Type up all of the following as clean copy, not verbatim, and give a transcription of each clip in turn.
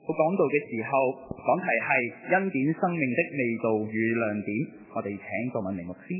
講道嘅時候，講題係恩典生命的味道與亮點。我哋請郭敏明牧師。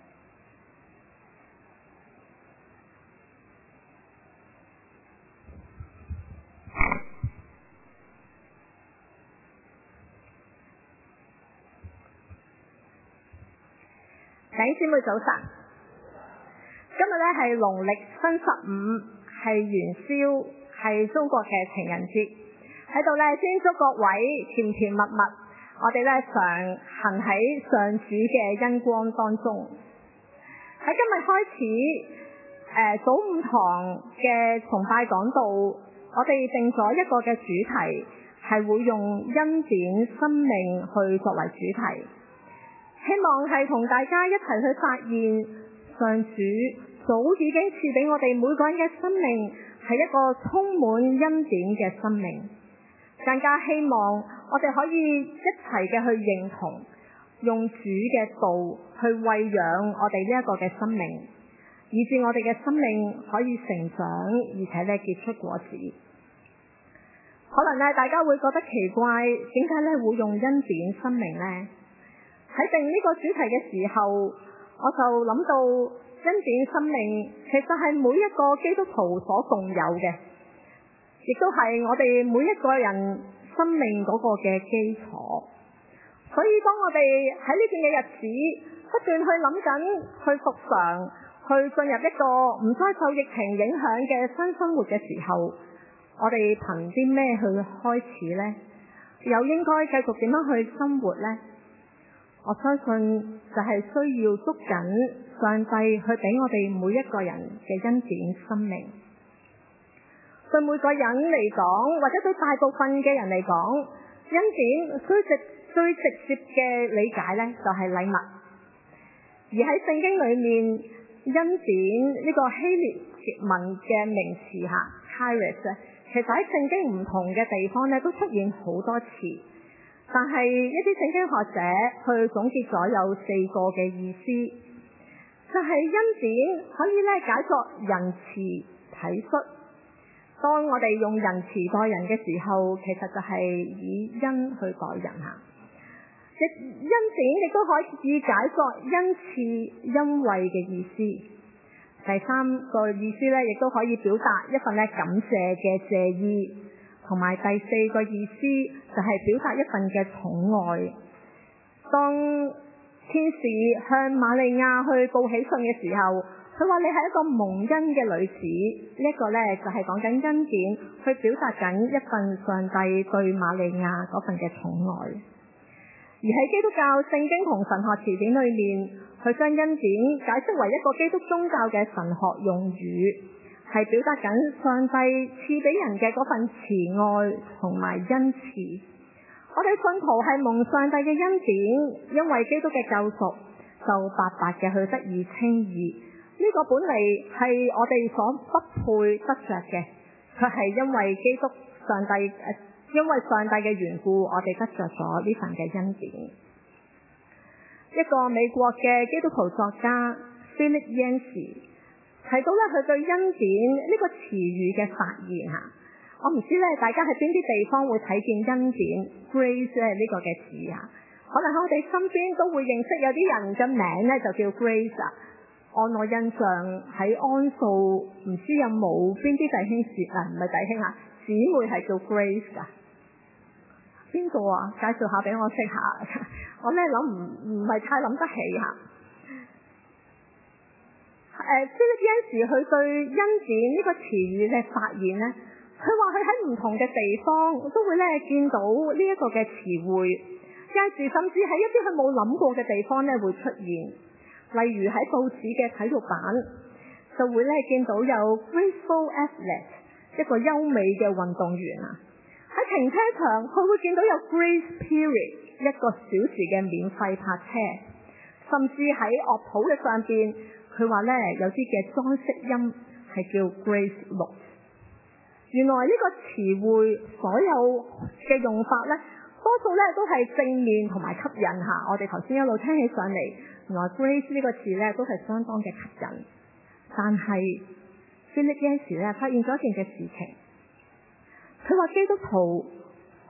弟兄姊妹早晨，今日係農曆新15，係元宵，係中國嘅情人節。喺度先祝各位甜甜蜜蜜，我哋常行喺上主嘅恩光當中。喺今日開始，早午堂嘅崇拜講道，我哋定咗一個嘅主題，係會用恩典生命去作為主題。希望係同大家一齊去發現，上主早已經賜俾我哋每個人嘅生命係一個充滿恩典嘅生命。更加希望我哋可以一齊嘅去認同，用主嘅道去餵養我哋呢一個嘅生命，以致我哋嘅生命可以成長，而且結出果子。可能大家會覺得奇怪，點解會用恩典生命呢？喺定呢個主題嘅時候，我就諗到恩典生命其實係每一個基督徒所共有嘅，亦都係我哋每一個人生命嗰個嘅基礎。所以當我哋喺呢段嘅日子不斷去諗緊去復常，去進入一個唔再受疫情影響嘅新生活嘅時候，我哋憑啲咩去開始呢？又應該繼續點樣去生活呢？我相信就係需要捉緊上帝去俾我哋每一個人嘅恩典生命。對每個人嚟講，或者對大部分嘅人嚟講，恩典最直接嘅理解就係禮物。而喺聖經裏面，恩典呢個希臘文嘅名詞charis，其實喺聖經唔同嘅地方都出現好多次。但係一啲聖經學者去總結咗有4個嘅意思，就係恩典可以解作仁慈體恤。當我哋用仁慈待人嘅時候，其實就係以恩去待人恩典亦都可以解作恩賜恩惠嘅意思。第3個意思亦都可以表達一份感謝嘅謝意。同埋第4個意思就係表達一份嘅寵愛。當天使向瑪利亞去報喜訊嘅時候，佢話你係一個蒙恩嘅女子，呢個就係講緊恩典，去表達緊一份上帝對瑪利亞嗰份嘅寵愛。而喺基督教聖經同神學詞典裏面，佢將恩典解釋為一個基督宗教嘅神學用語，係表達緊上帝賜俾人嘅嗰份慈愛同埋恩慈。我哋信徒係蒙上帝嘅恩典，因為基督嘅救贖就白白嘅去得以稱義。呢個本嚟係我哋所不配得着嘅，卻係因為因為上帝嘅緣故，我哋得着咗呢份嘅恩典。一個美國嘅基督徒作家 Philip Yancey提到佢對恩典呢個詞語嘅發現。我唔知大家喺邊啲地方會睇見恩典 Grace 呢個嘅字。可能喺我哋身邊都會認識有啲人嘅名就叫 Grace。按我印象喺安素，唔知有冇邊啲弟兄唔係弟兄姊妹係叫 Grace 噶？邊個介紹下俾我識下。我唔係太諗得起。Philip Yancey佢對恩典呢個詞語嘅發現佢話佢喺唔同嘅地方都會見到呢一個嘅詞彙，有時甚至喺一啲佢冇諗過嘅地方會出現。例如喺報紙嘅體育版就會見到有 graceful athlete， 一個優美嘅運動員。喺停車場佢會見到有 grace period， 一個小時嘅免費泊車。甚至喺樂譜嘅上邊佢話有啲嘅裝飾音係叫 grace note。 原來呢個詞彙所有嘅用法多數都係正面同埋吸引。我哋頭先一路聽起上嚟，原來 grace 呢個詞都係相當嘅吸引。但係 Philip Yancey 發現咗一件嘅事情，佢話基督徒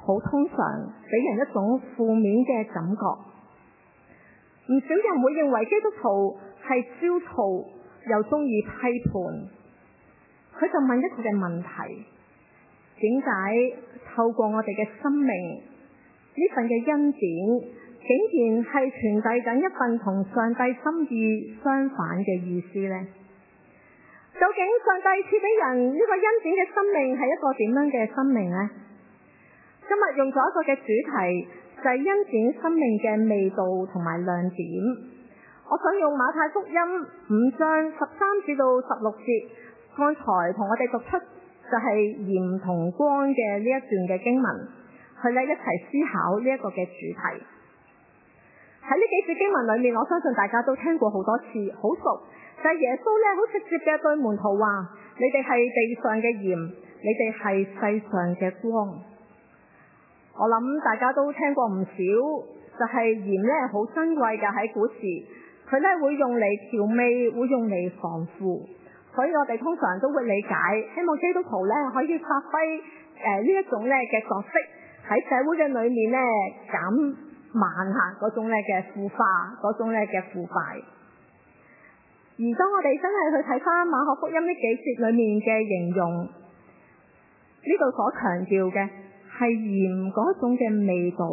好通常俾人一種負面嘅感覺。唔少人會認為基督徒係焦躁又中意批判，佢就問一個嘅問題：點解透過我哋嘅生命呢份嘅恩典，竟然係傳遞緊一份同上帝心意相反嘅意思呢？究竟上帝賜俾人呢個恩典嘅生命係一個點樣嘅生命呢？今日用咗一個嘅主題，就係恩典生命嘅味道同埋亮點。我想用馬太福音5章13至到16節，剛才同我哋讀出就係鹽同光嘅呢一段嘅經文，去咧一齊思考呢一個嘅主題。喺呢幾節經文裏面，我相信大家都聽過好多次，好熟。就係耶穌咧，好直接嘅對門徒話：你哋係地上嘅鹽，你哋係世上嘅光。我諗大家都聽過唔少，就係鹽咧好珍貴嘅喺古時，佢咧會用嚟調味，會用嚟防腐，所以我哋通常都會理解，希望基督徒咧可以發揮呢一種咧嘅角色，喺社會嘅裏面咧減慢下嗰種咧嘅腐化，嗰種咧嘅腐敗。而當我哋真係去睇翻馬可福音呢幾節裏面嘅形容，呢度所強調嘅係鹽嗰種嘅味道。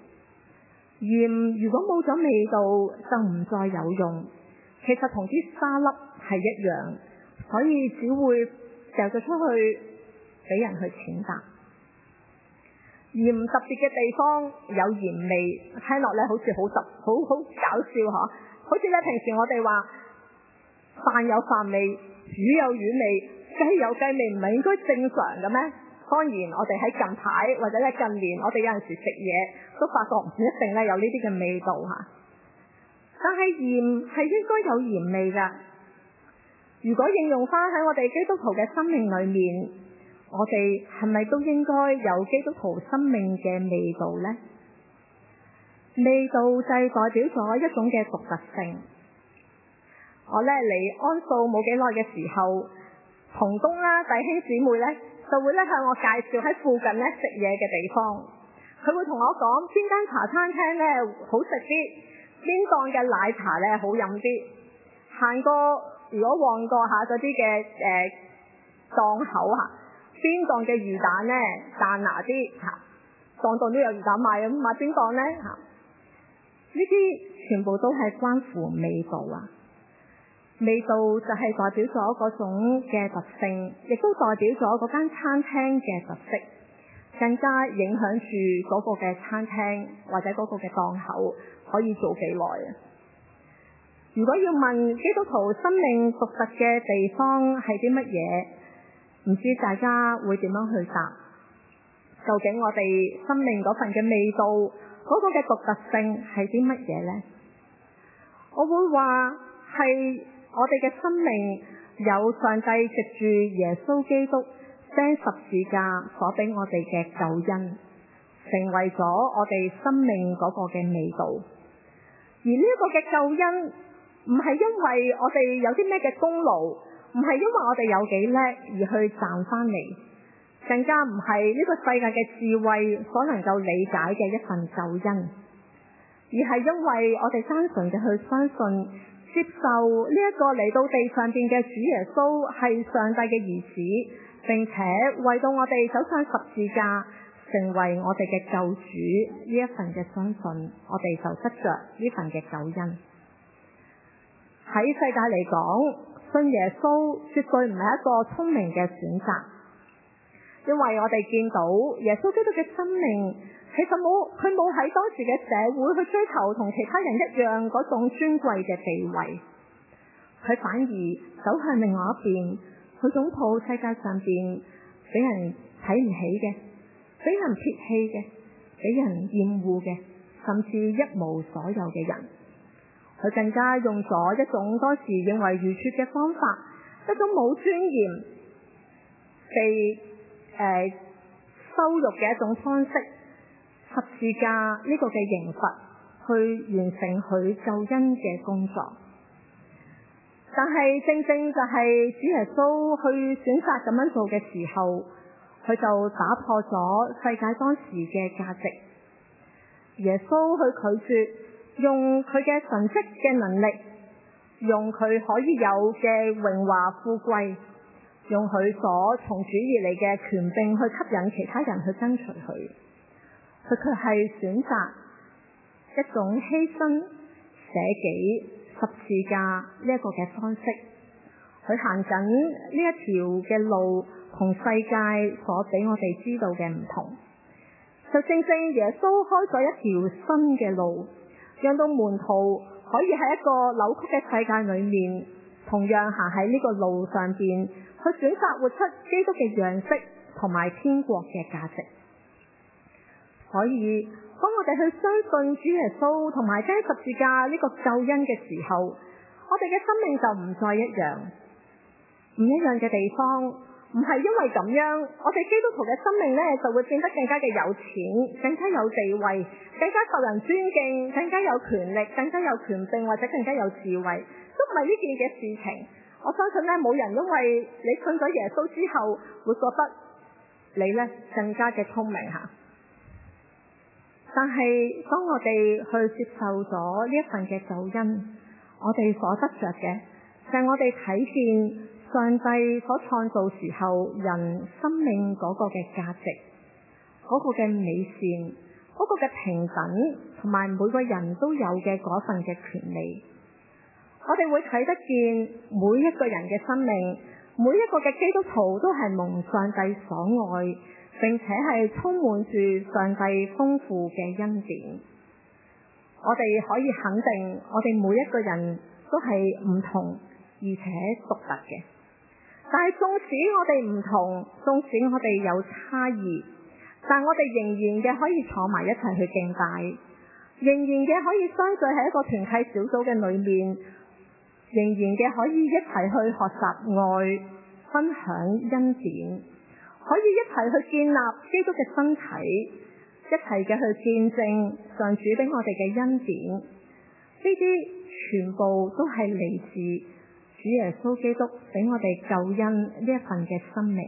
鹽如果冇咗味道就唔再有用，其實同啲沙粒係一樣，所以只會掉咗出去俾人去踐踏。鹽特別嘅地方有鹽味，聽落咧好似好搞笑嗬，好似咧平時我哋話飯有飯味，魚有魚味，雞有雞味，唔係應該正常嘅咩？當然我哋喺近排或者咧近年，我哋有陣時食嘢都發覺唔一定咧有呢啲嘅味道吓。但係鹽係應該有鹽味噶。如果應用翻喺我哋基督徒嘅生命裏面，我哋係咪都應該有基督徒生命嘅味道呢？味道就係代表咗一種嘅獨特性。我咧嚟安素冇幾耐嘅時候，同工啦、弟兄姊妹咧就會咧向我介紹喺附近咧食嘢嘅地方。佢會同我講邊間茶餐廳咧好食啲，邊檔嘅奶茶咧好飲啲。行過如果旺過下嗰啲嘅檔口嚇，邊檔嘅魚蛋咧彈牙啲嚇，檔檔都有魚蛋賣，咁買邊檔咧嚇？呢啲全部都係關乎味道啊！味道就係代表咗嗰種嘅特性，亦都代表咗嗰間餐廳嘅特色，更加影響住嗰個嘅餐廳或者嗰個嘅檔口可以做幾耐啊！如果要問基督徒生命獨特嘅地方係啲乜嘢，唔知大家會點樣去答？究竟我哋生命嗰份嘅味道嗰個嘅獨特性係啲乜嘢呢？我會話係我哋嘅生命有上帝藉住耶穌基督釘十字架所俾我哋嘅救恩，成為咗我哋生命嗰個嘅味道。而呢一個嘅救恩唔係因為我哋有啲咩嘅功勞，唔係因為我哋有幾叻而去賺翻嚟，更加唔係呢個世界嘅智慧所能夠理解嘅一份救恩，而係因為我哋單純嘅去相信，接受呢一個嚟到地上邊嘅主耶穌係上帝嘅兒子，並且為到我哋走上十字架，成為我哋嘅救主，呢一份嘅相信，我哋就得着呢份嘅救恩。喺世界嚟講，信耶穌絕對唔係一個聰明嘅選擇，因為我哋見到耶穌基督嘅生命，其實佢冇喺當時嘅社會去追求同其他人一樣嗰種尊貴嘅地位，佢反而走向另外一邊，去擁抱世界上邊俾人睇唔起嘅、俾人撇棄嘅、俾人厭惡嘅，甚至一無所有嘅人。佢更加用咗一種當時認為愚拙嘅方法，一種冇尊嚴、被羞辱嘅一種方式，十字架呢個嘅刑罰，去完成佢救恩嘅工作。但係正正就係主耶穌去選擇咁樣做嘅時候， 佢就打破咗世界當時嘅價值。耶穌去拒絕用佢嘅神蹟嘅能力，用佢可以有嘅榮華富貴，用佢所從主而嚟嘅權柄去吸引其他人去跟隨佢。佢卻係選擇一種犧牲、捨己、十字架呢一個嘅方式。佢行緊呢一條嘅路，同世界所俾我哋知道嘅唔同。就正正耶穌開咗一條新嘅路，讓到門徒可以喺一個扭曲嘅世界裏面，同樣行喺呢個路上邊，去選擇活出基督嘅樣式同埋天國嘅價值。所以當我哋去相信主耶穌同埋釘十字架呢個救恩嘅時候，我哋嘅生命就唔再一樣。唔一樣嘅地方，唔係因為咁樣，我哋基督徒嘅生命呢就會變得更加嘅有錢，更加有地位，更加受人尊敬，更加有權力，更加有權柄，或者更加有智慧，都唔係呢件嘅事情。我相信呢，冇人因為你信咗耶穌之後，會覺得你呢更加嘅聰明吓。但係當我哋去接受咗呢一份嘅救恩，我哋所得着嘅就係我哋睇見上帝所創造時候人生命嗰個嘅價值，嗰個嘅美善，嗰個嘅平等，同埋每個人都有嘅嗰份嘅權利。我哋會睇得見每一個人嘅生命，每一個嘅基督徒都係蒙上帝所愛，並且係充滿住上帝豐富嘅恩典。我哋可以肯定，我哋每一個人都係唔同而且獨特嘅。但係縱使我哋唔同，縱使我哋有差異，但我哋仍然嘅可以坐埋一齊去敬拜，仍然嘅可以相聚喺一個團契小組嘅裏面，仍然嘅可以一齊去學習愛，分享恩典，可以一齊去建立基督嘅身體，一齊嘅去見證上主俾我哋嘅恩典。呢啲全部都係嚟自主耶穌基督俾我哋救恩呢一份嘅生命。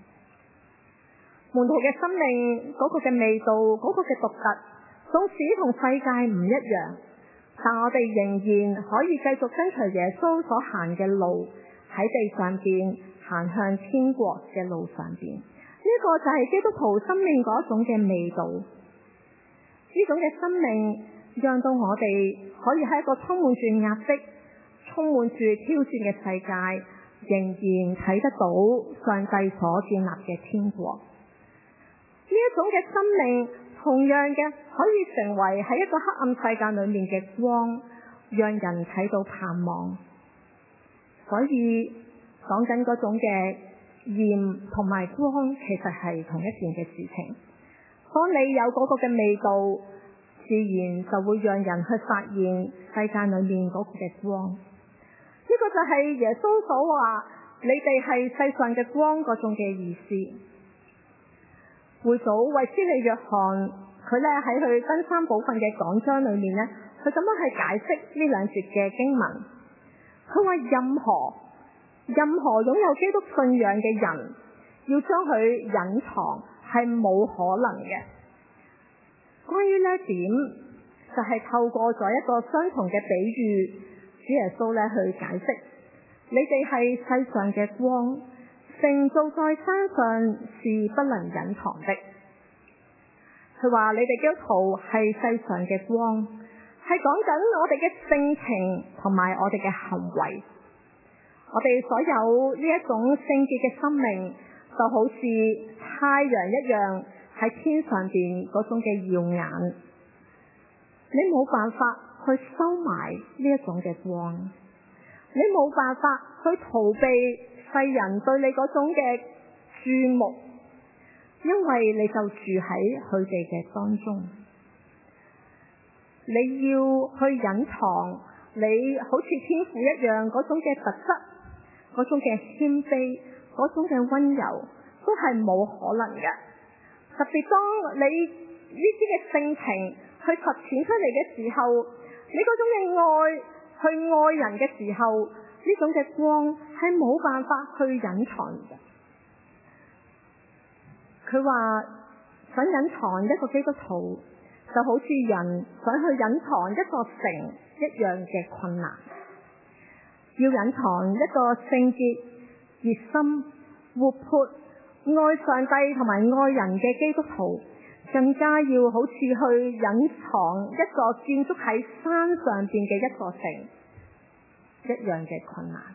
門徒嘅生命嗰個嘅味道，嗰個嘅獨特，縱使同世界唔一樣，但我哋仍然可以繼續跟隨耶穌所行嘅路，喺地上邊行向天國嘅路上邊。呢個就係基督徒生命嗰種嘅味道。呢種嘅生命讓到我哋可以喺一個充滿住壓迫、充滿住挑戰嘅世界，仍然睇得到上帝所建立嘅天國。呢一種嘅生命同樣嘅可以成為喺一個黑暗世界裏面嘅光，讓人睇到盼望。所以講緊嗰種嘅鹽同埋光，其實係同一件嘅事情。當你有嗰個嘅味道，自然就會讓人去發現世界裏面嗰個嘅光。呢個就係耶穌所話你哋係世上嘅光嗰種嘅意思。會祖衛斯理約翰佢咧喺佢登山寶訓嘅講章裏面咧，佢咁樣去解釋呢兩節嘅經文。佢話任何擁有基督信仰嘅人，要將佢隱藏係冇可能嘅。關於呢一點，就係透過咗一個相同嘅比喻，主耶穌咧去解釋：你哋係世上嘅光，城造在山上是不能隱藏的。佢話你哋基督徒係世上嘅光，係講緊我哋嘅性情同埋我哋嘅行為。我哋所有呢一種聖潔嘅生命，就好似太陽一樣喺天上邊嗰種嘅耀眼。你冇辦法去收埋呢一種嘅光，你冇辦法去逃避世人對你嗰種嘅注目，因為你就住喺佢哋嘅當中。你要去隱藏你好似天父一樣嗰種嘅特質，嗰種嘅謙卑，嗰種嘅溫柔，都係冇可能嘅。特別當你呢啲嘅性情去實踐出嚟嘅時候，你嗰種嘅愛去愛人嘅時候，呢種嘅光係冇辦法去隱藏嘅。 佢話想隱藏一個基督徒，就好似人想去隱藏一座城一樣嘅困難。要隱藏一個聖潔、熱心、活潑、愛上帝同埋愛人嘅基督徒，更加要好似去隱藏一個建築喺山上邊嘅一座城一樣嘅困難。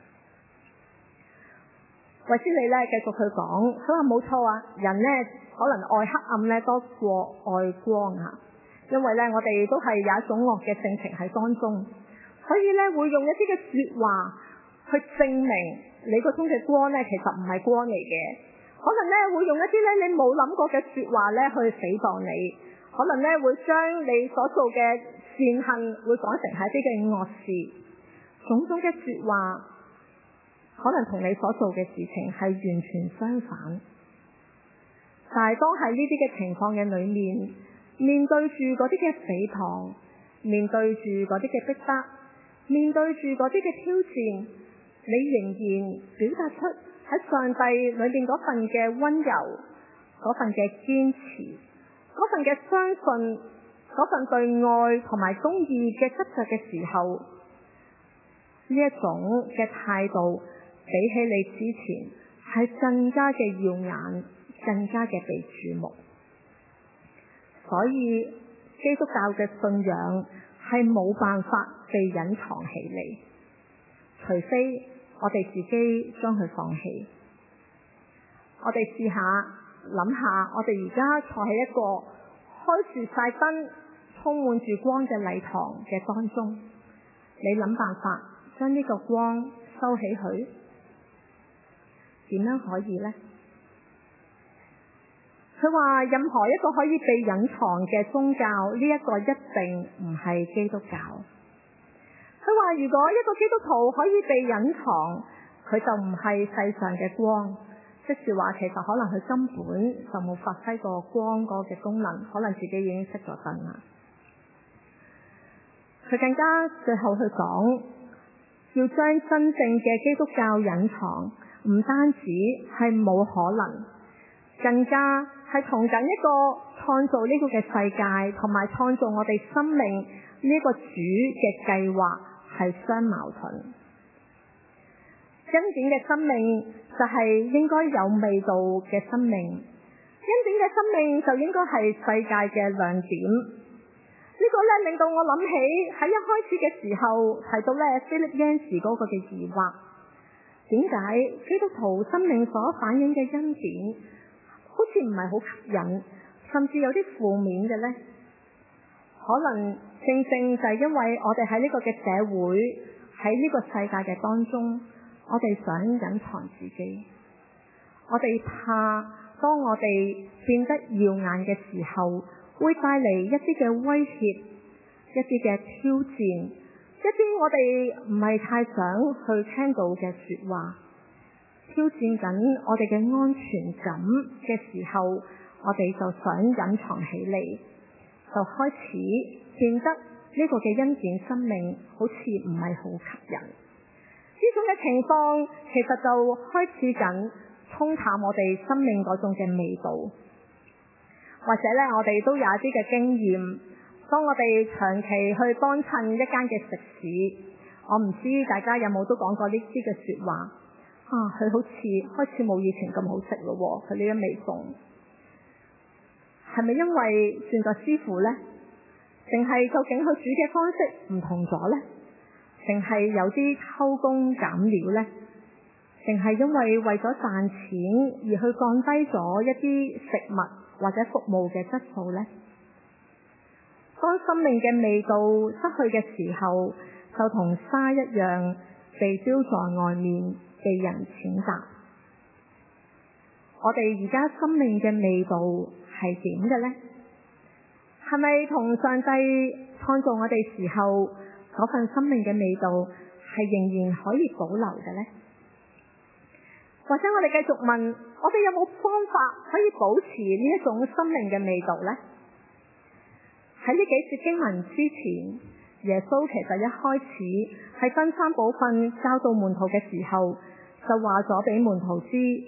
衛斯理繼續去講，佢話冇錯啊，人可能愛黑暗多過愛光啊，因為我哋都係有一種惡嘅性情喺當中，所以會用一啲嘅說話去證明你嗰種嘅光其實唔係光嚟嘅，可能會用一啲你冇諗過嘅說話去誹謗你，可能會將你所做嘅善行會講成係一啲嘅惡事，種種嘅說話可能同你所做嘅事情係完全相反。但係當喺呢啲嘅情況嘅裏面，面對住嗰啲嘅誹謗，面對住嗰啲嘅逼迫，面對住嗰啲嘅挑戰，你仍然表達出喺上帝裏面嗰份嘅溫柔，嗰份嘅堅持，嗰份嘅相信，嗰份對愛同埋公義嘅執着嘅時候，呢一種嘅態度比起你之前係更加嘅耀眼，更加嘅被注目。所以基督教嘅信仰係冇辦法被隱藏起嚟，除非我哋自己將佢放棄。我哋試下諗下，我哋而家坐喺一個開住晒燈、充滿住光嘅禮堂嘅當中，你諗辦法將呢個光收起佢，點樣可以呢？佢話任何一個可以被隱藏嘅宗教，呢一個一定唔係基督教。佢話如果一個基督徒可以被隱藏，佢就唔係世上嘅光，即是話其實可能佢根本就冇發揮過光嗰個嘅功能，可能自己已經熄咗燈啦。佢更加最後去講，要將真正嘅基督教隱藏，唔單止係冇可能，更加係同緊一個創造呢個嘅世界同埋創造我哋生命呢個主嘅計劃係相矛盾。恩典嘅生命就係應該有味道嘅生命，恩典嘅生命就應該係世界嘅亮點。呢個令到我諗起喺一開始嘅時候提到Philip Yancey 嗰個嘅疑惑，點解基督徒生命所反映嘅恩典好似唔係好吸引，甚至有啲負面嘅呢？可能正正就係因為我哋喺呢個嘅社會，喺呢個世界嘅當中，我哋想隱藏自己，我哋怕當我哋變得耀眼嘅時候，會帶嚟一啲嘅威脅，一啲嘅挑戰，一啲我哋唔係太想去聽到嘅說話，挑戰緊我哋嘅安全感嘅時候，我哋就想隱藏起嚟，就開始變得呢個嘅恩典生命好似唔係好吸引。呢種嘅情況其實就開始緊沖淡我哋生命嗰種嘅味道，或者我哋都有一啲嘅經驗。當我哋長期去幫襯一間嘅食肆，我唔知大家有冇都講過呢啲嘅說話佢好似開始冇以前咁好食咯，佢呢一味餸係咪因為轉咗師傅呢？定係究竟佢煮嘅方式唔同咗呢？定係有啲偷工減料呢？定係因為為咗賺錢而去降低咗一啲食物或者服務嘅質素呢？當生命嘅味道失去嘅時候，就同沙一樣被丟在外面，被人譴責。我哋而家生命嘅味道係點嘅呢？係咪同上帝創造我哋時候嗰份生命嘅味道係仍然可以保留嘅呢？或者我哋繼續問，我哋有冇方法可以保持呢一種生命嘅味道呢？喺呢幾節經文之前，耶穌其實一開始喺登山寶訓教導門徒嘅時候，就話咗俾門徒知，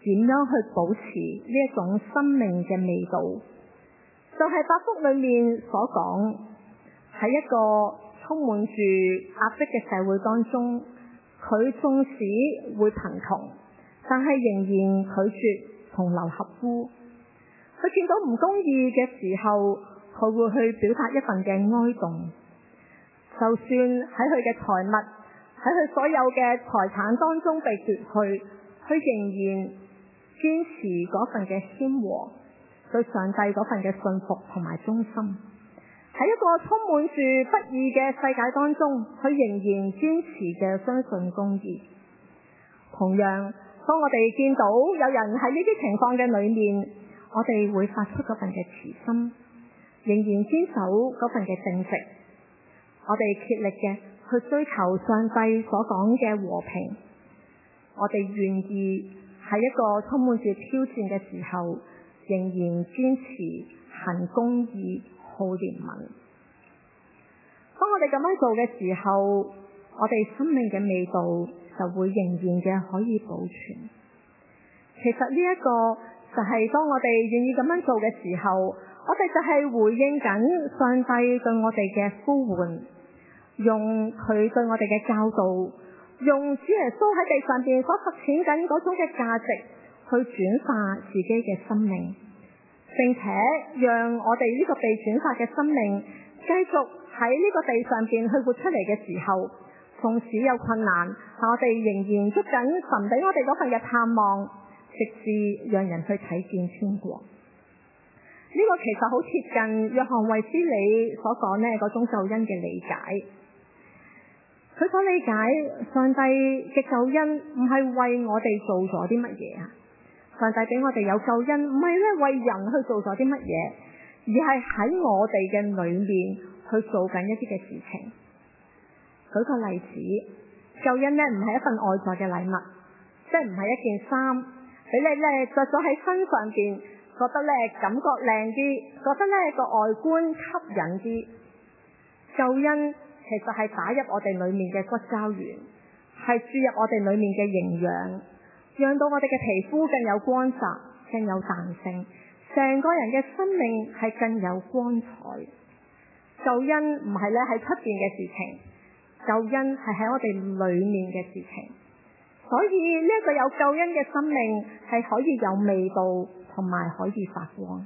點樣去保持呢一種生命嘅味道，就係八福裏面所講，喺一個充滿住壓迫嘅社會當中，佢縱使會貧窮，但係仍然拒絕同流合污。佢見到唔公義嘅時候，佢會去表達一份嘅哀慟。就算喺佢嘅財物，喺佢所有嘅財產當中被奪去，佢仍然堅持嗰份嘅謙和，對上帝嗰份嘅信服同埋忠心。喺一個充滿住不義嘅世界當中，佢仍然堅持嘅相信公義。同樣，當我哋見到有人喺呢啲情況嘅裏面，我哋會發出嗰份嘅慈心，仍然堅守嗰份嘅正直。我哋竭力嘅去追求上帝所講嘅和平。我哋願意喺一個充滿住挑戰嘅時候，仍然堅持行公義、好憐憫。當我哋咁樣做嘅時候，我哋生命嘅味道就會仍然嘅可以保存。其實呢一個就係當我哋願意咁樣做嘅時候，我哋就係回應緊上帝對我哋嘅呼喚，用佢對我哋嘅教導，用主耶穌喺地上邊所實踐緊嗰種嘅價值去轉化自己嘅生命，並且讓我哋呢個被轉化嘅生命繼續喺呢個地上邊去活出嚟嘅時候，縱使有困難，但我哋仍然捉緊神俾我哋嗰份嘅盼望，直至讓人去睇見天國。呢個其實好貼近約翰衛斯理所講呢嗰種救恩嘅理解。佢所理解上帝嘅救恩唔係為我哋做咗啲乜嘢啊！上帝俾我哋有救恩，唔係咧為人去做咗啲乜嘢，而係喺我哋嘅裏面去做緊一啲嘅事情。舉個例子，救恩咧唔係一份外在嘅禮物，即係唔係一件衫俾你咧着咗喺身上邊，覺得咧感覺靚啲，覺得咧個外觀吸引啲。救恩其實係打入我哋裏面嘅骨膠原，係注入我哋裏面嘅營養，讓到我哋嘅皮膚更有光澤，更有彈性，成個人嘅生命係更有光彩。救恩唔係咧喺出邊嘅事情，救恩係喺我哋裏面嘅事情。所以呢一個有救恩嘅生命係可以有味道，同埋可以發光。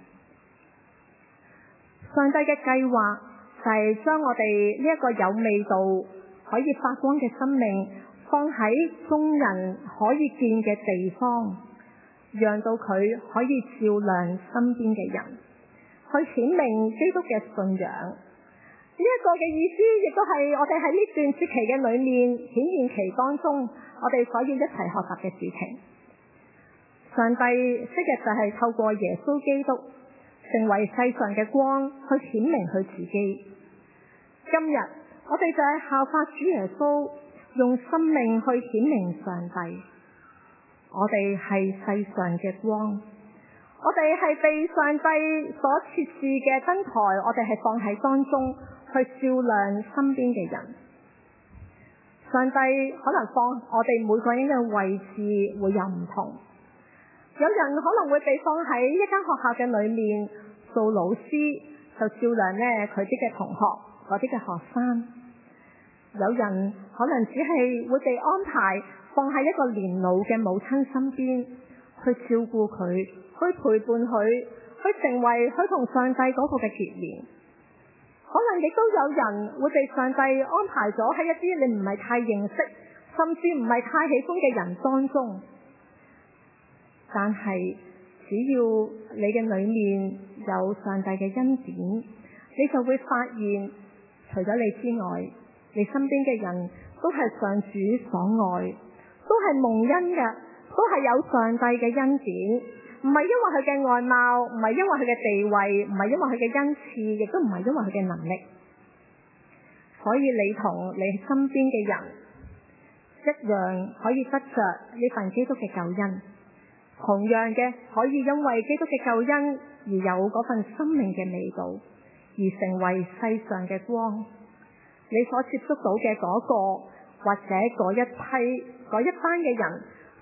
上帝嘅計劃就係將我哋呢一個有味道可以發光嘅生命放喺眾人可以見嘅地方，讓到佢可以照亮身邊嘅人，去顯明基督嘅信仰。呢一個嘅意思亦都係我哋喺呢段節期嘅裏面顯現期當中，我哋所要一齊學習嘅事情。上帝昔日就係透過耶穌基督成為世上嘅光，去顯明佢自己。今日我哋就係效法主耶穌，用生命去顯明上帝。我哋係世上嘅光，我哋係被上帝所設置嘅燈台，我哋係放喺當中去照亮身邊嘅人。上帝可能放我哋每個人嘅位置會有唔同，有人可能會被放喺一間學校嘅裏面做老師，就照亮佢啲嘅同學，嗰啲嘅學生。有人可能只係會被安排放喺一個年老嘅母親身邊，去照顧佢，去陪伴佢，去成為佢同上帝嗰個嘅結連。可能亦都有人會被上帝安排咗喺一啲你唔係太認識，甚至唔係太喜歡嘅人當中。但係只要你嘅裏面有上帝嘅恩典，你就會發現除咗你之外，你身邊嘅人都係上主所愛，都係蒙恩嘅，都係有上帝嘅恩典。唔係因為佢嘅外貌，唔係因為佢嘅地位，唔係因為佢嘅恩賜，亦都唔係因為佢嘅能力。所以你同你身邊嘅人一樣可以得着呢份基督嘅救恩，同樣嘅可以因為基督嘅救恩而有嗰份生命嘅味道，而成為世上嘅光。你所接觸到嘅嗰個或者嗰一批嗰一班嘅人，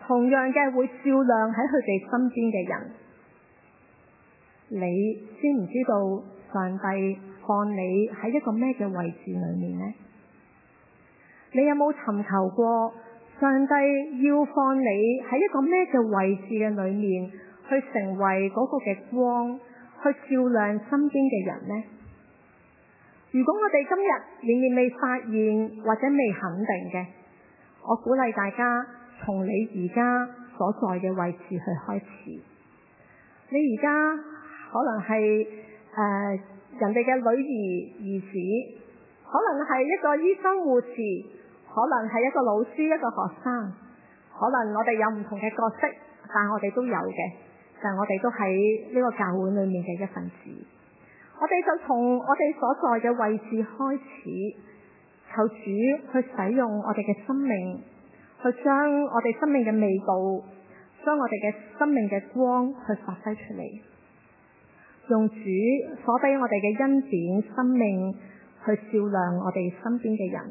同樣嘅會照亮喺佢哋身邊嘅人。你知唔知道上帝放你喺一個咩嘅位置裏面呢？你有冇尋求過上帝要放你喺一個咩嘅位置嘅裏面，去成為嗰個嘅光，去照亮身邊嘅人呢？如果我哋今日仍然未發現或者未肯定嘅，我鼓勵大家從你而家所在嘅位置去開始。你而家可能係人哋嘅女兒、兒子，可能係一個醫生、護士，可能係一個老師、一個學生，可能我哋有唔同嘅角色，但係我哋都有嘅，但係我哋都喺呢個教會裏面嘅一份子。我哋就從我哋所在嘅位置開始，求主去使用我哋嘅生命，去將我哋生命嘅味道，將我哋嘅生命嘅光去發揮出嚟，用主所俾我哋嘅恩典生命去照亮我哋身邊嘅人。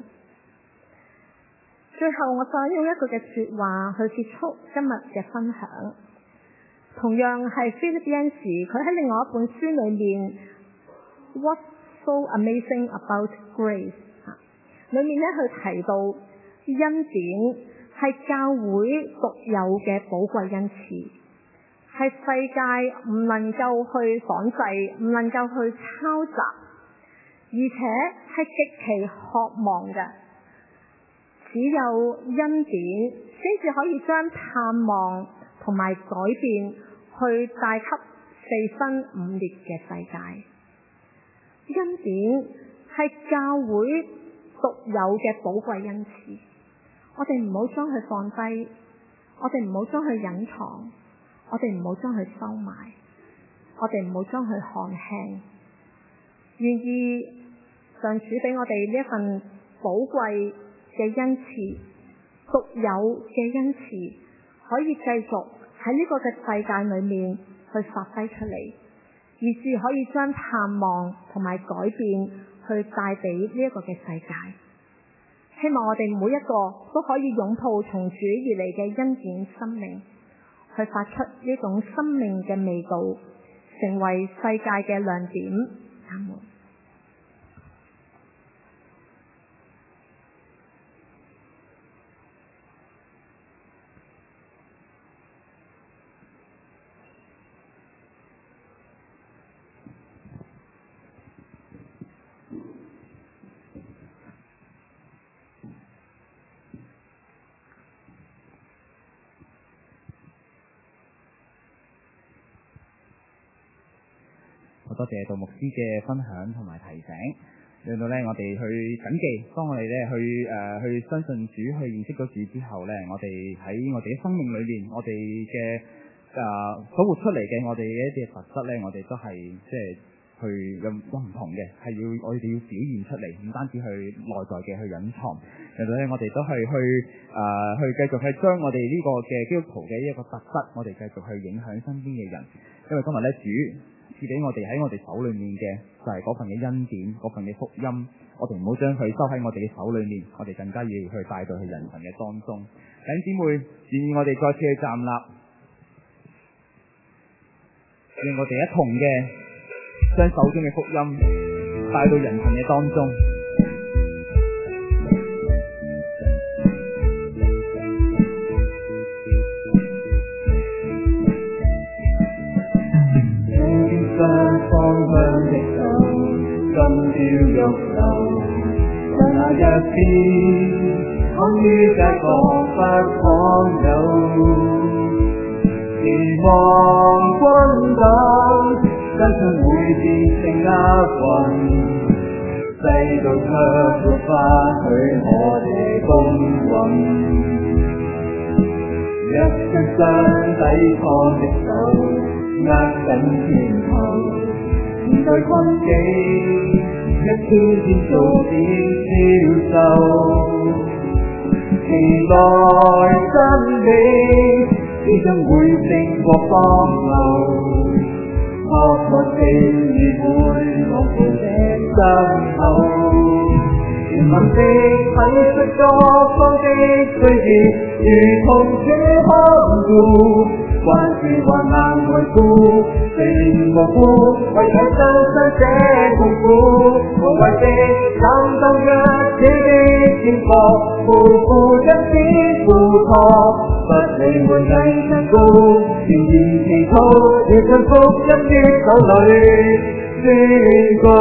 最後我想用一句嘅說話去結束今日嘅分享，同樣係 Philip Yancey 佢喺另外一本書裏面 What's so amazing about grace 裏面佢提到恩典係教會獨有嘅寶貴恩賜，係世界唔能夠去仿製，唔能夠去抄襲，而且係極其渴望嘅。只有恩典先至可以將盼望同埋改變去帶給四分五裂嘅世界。恩典係教會獨有嘅寶貴恩賜，我哋唔好將佢放低，我哋唔好將佢隱藏，我哋唔好將佢收埋，我哋唔好將佢看輕。願意上主俾我哋呢一份寶貴嘅恩賜，獨有嘅恩賜，可以繼續喺呢個嘅世界裏面去發揮出嚟，以致可以將盼望同埋改變去帶俾呢一個嘅世界。希望我哋每一個都可以擁抱從主而嚟嘅恩典生命，去發出呢種生命嘅味道，成為世界嘅亮點。阿門。 多謝杜牧師嘅分享同埋提醒，令到咧我哋去謹記，當我哋咧去相信主，去認識咗主之後咧，我哋喺我哋嘅生命裏面，我哋嘅所活出嚟嘅我哋嘅一啲特質咧，我哋都係即係去有唔同嘅，係我哋要表現出嚟，唔單止去內在嘅去隱藏。令到咧我哋都係去繼續去將我哋呢個嘅基督徒嘅一個特質，我哋繼續去影響身邊嘅人。因為今日咧主賜俾我哋喺我哋手裏面嘅就係嗰份嘅恩典，嗰份嘅福音，我哋唔好將佢收喺我哋嘅手裏面，我哋更加要去帶到去人群嘅當中。弟兄姊妹，願意我哋再次去站立，讓我哋一同嘅將手中嘅福音帶到人群嘅當中。 雙方向的手，今朝玉流，在那一邊，看於這個不罕有，期望君等，相信會戰勝厄運，世道卻沒法許我哋公允，一雙相抵抗的手，握緊拳頭，面對困境，一天天做點消受，期待真理，終將會勝過荒謬，渴望正義會落到這身後，願憐憫的體恤各方的需要，如同主看顧，還是患難為苦，誰憐無辜，為體周身這痛苦，無謂的擔當一這的肩膊，無負一點付託，不理會危難高，仍然祈禱，要將福音於手裏宣告。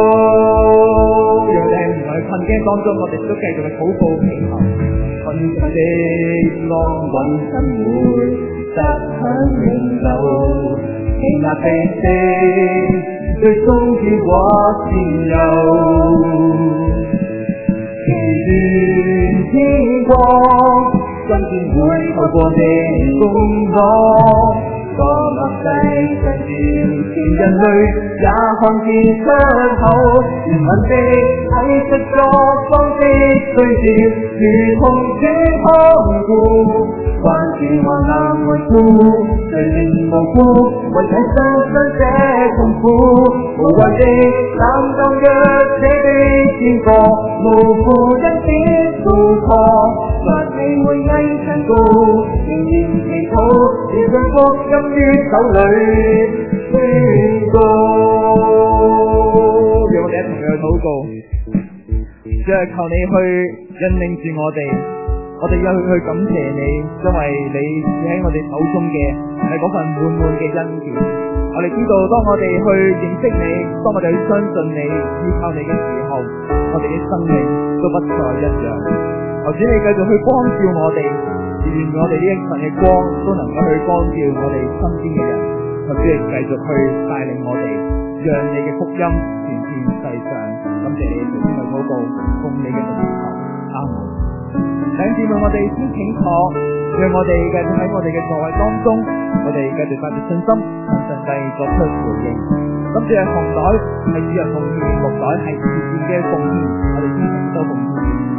讓我哋唔喺困境當中，我哋都繼續去禱告祈求。 困境的浪滾怎會得享永留？欺壓的聲最終結果自由。祈願天光，今天會透過你公義。個立世神照，全人類也看見出口，憐憫的體恤各方的需要，如同主看顧，還是患難為苦，誰憐無辜，為體周身這痛苦，無謂的擔當着這的肩膊，無負一點付託，不理會危塵高，仍然祈禱，要將福音於手裏宣告。 讓我哋一同去禱告，主係求你去引領住我哋要去感謝你，因為你喺我哋手中嘅係嗰份滿滿嘅恩典。我哋知道，當我哋去認識你，當我哋去相信你、依靠你嘅時候，我哋嘅生命都不再一樣。求主你繼續去光照我哋，願我哋呢一份嘅光都能夠去光照我哋身邊嘅人。求主你繼續去帶領我哋，讓你嘅福音傳遍世上。感謝你頭先嘅禱告，奉你嘅名求，阿門。弟兄姊妹，我哋先請坐，讓我哋繼續喺我哋嘅座位當中，我哋繼續帶住信心向上帝作出回應。今次嘅紅袋係主日奉獻，綠袋係慈善嘅奉獻，我哋先請多奉獻。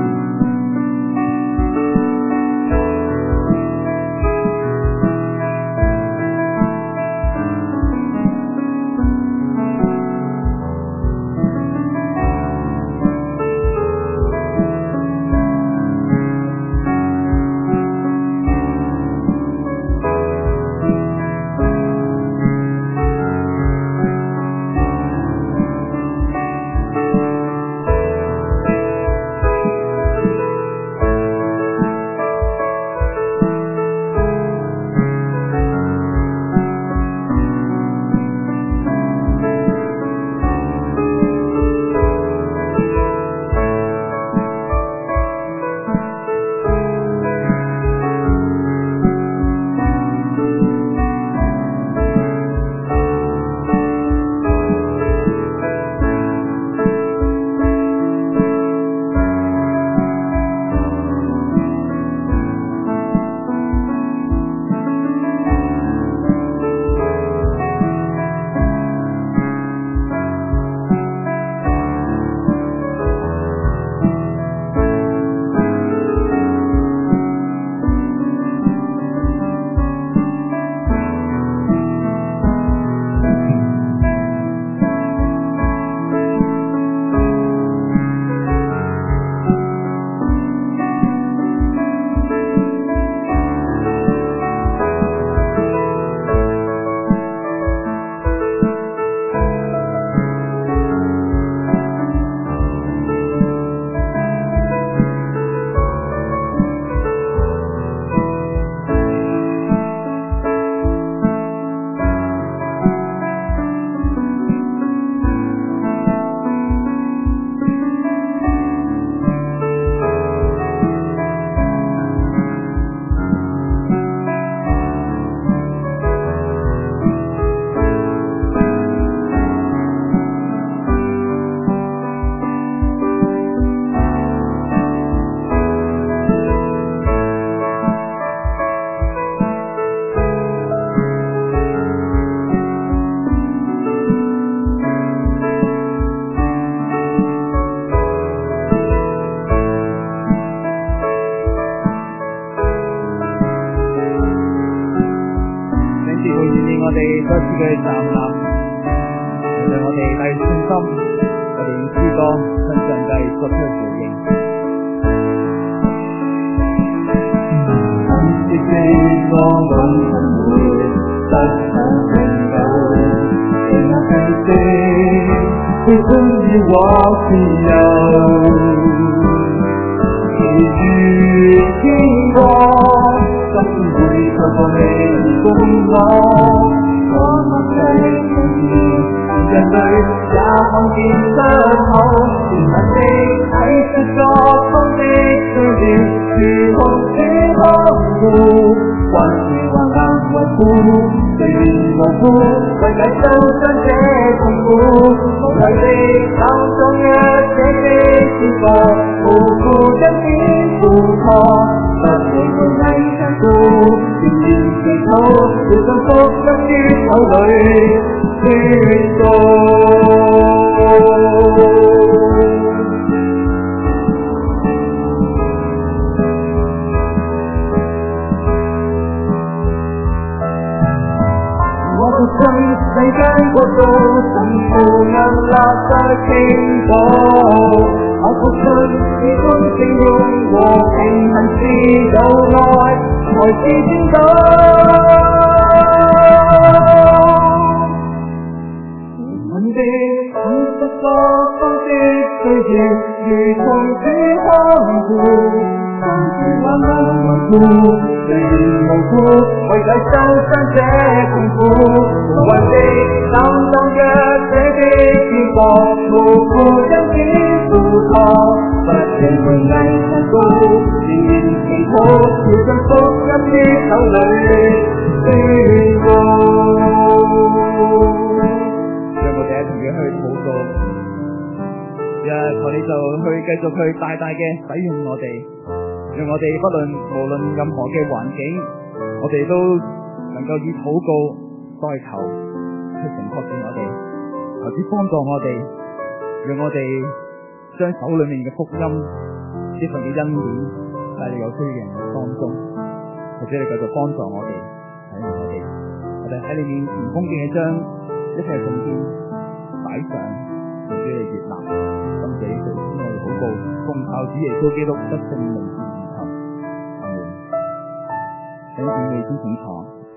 再次嘅站立，讓我哋帶信心，我哋用詩歌向上帝作出回應。 運不會得享永久，讓那奇蹟最終要獲自由。其餘天光不會透過你供我，我默契奉獻，人類也看見傷口，全能的體恤作風的需要，如洪水呵護，還是還難維護，誰願無辜為解受傷這痛苦，無謂的冷凍若這的天國，無辜因此付託，不理會危殘酷，仍然祈禱，要將福音於口裏宣告。我獨身世間國度，神父人立在傾倒，我獨身是公正用和平行事有愛，才是天道。人的很不作風的需要，如同主看顧，生存還難維護，誰願無辜為解受傷這痛苦，無謂的冷凍若這的天國，無辜因此付託，不理會危殘酷，仍然祈禱，要將福音於手裏宣告。 讓我哋一同嘅去禱告，求你就去繼續去大大嘅使用我哋，讓我哋無論任何嘅環境，我哋都能夠以禱告代求去承托住我哋，求主幫助我哋，讓我哋將手裏面嘅福音呢份嘅恩典帶到有需要嘅人當中，或者你繼續幫助我哋，使用我哋喺你面前恭敬嘅將一切重點擺上，求主你悅納，感謝你垂聽我哋禱告，奉靠主耶穌基督得勝名字而求，阿門。請姊妹先請坐。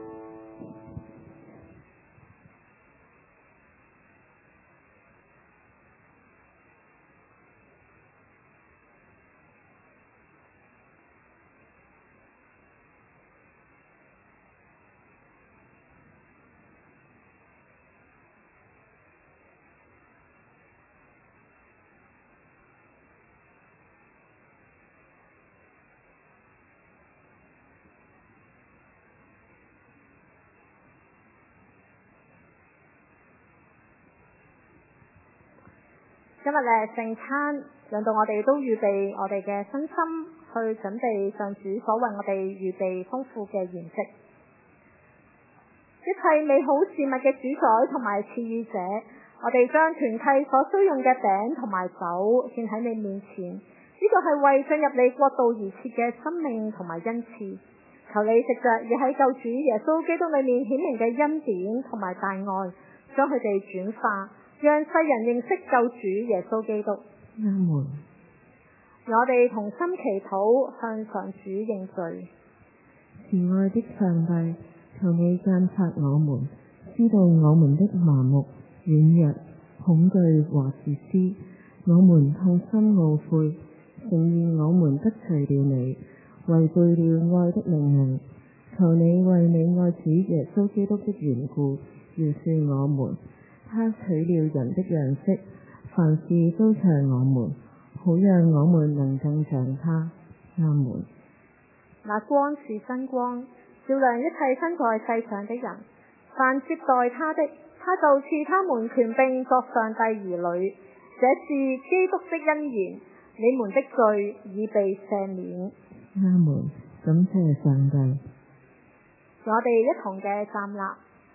今日咧聖餐，讓到我哋都預備我哋嘅身心，去準備上主所為我哋預備豐富嘅筵席。一切美好事物嘅主宰同埋賜予者，我哋將團契所需用嘅餅同埋酒獻喺你面前，呢個係為進入你國度而設嘅生命同埋恩賜。求你藉着而喺救主耶穌基督裏面顯明嘅恩典同埋大愛，將佢哋轉化，讓世人認識救主耶穌基督。 阿門。 我哋同心祈禱，向上主認罪。 慈愛的上帝，求你監察我們，知道我們的麻木、軟弱、恐懼和自私，我們痛心懊悔，承認我們得罪了你，違背了愛的命令。求你為你愛子耶穌基督的緣故，饒恕我們。他取了人的樣式，凡事都像我們，好讓我們能更像他。阿門。 那光是真光，照亮一切身在世上的人。凡接待他的，他就賜他們權柄作上帝兒女。這是基督的恩言，你們的罪已被赦免。 阿門。感謝上帝。 我哋一同嘅站立。